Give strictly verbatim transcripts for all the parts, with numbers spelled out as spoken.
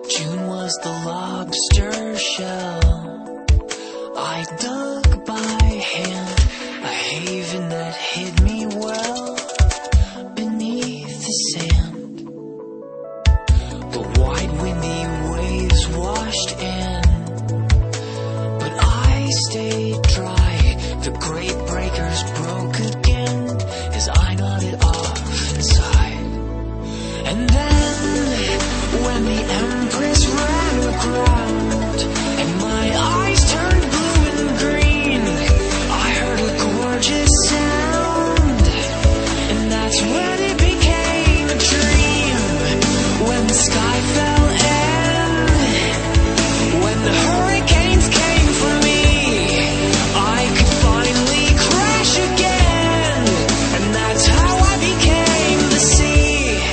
June was the lobster shell I dug by hand, a haven that hid me well beneath the sand. The wide windy waves washed in, but I stayed dry. The great breakers broke again as I nodded off inside. And then when the Empress ran aground and my eyes turned blue and green, I heard a gorgeous sound, and that's when it became a dream. When the sky fell in, when the hurricanes came for me, I could finally crash again, and that's how I became the sea.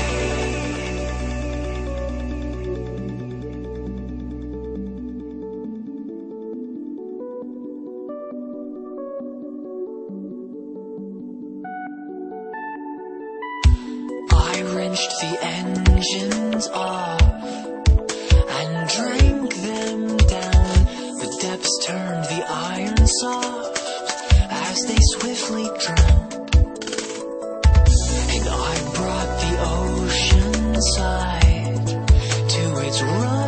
I wrenched the engines off and drank them down. The depths turned the iron soft as they swiftly drowned. And I brought the ocean side to its run.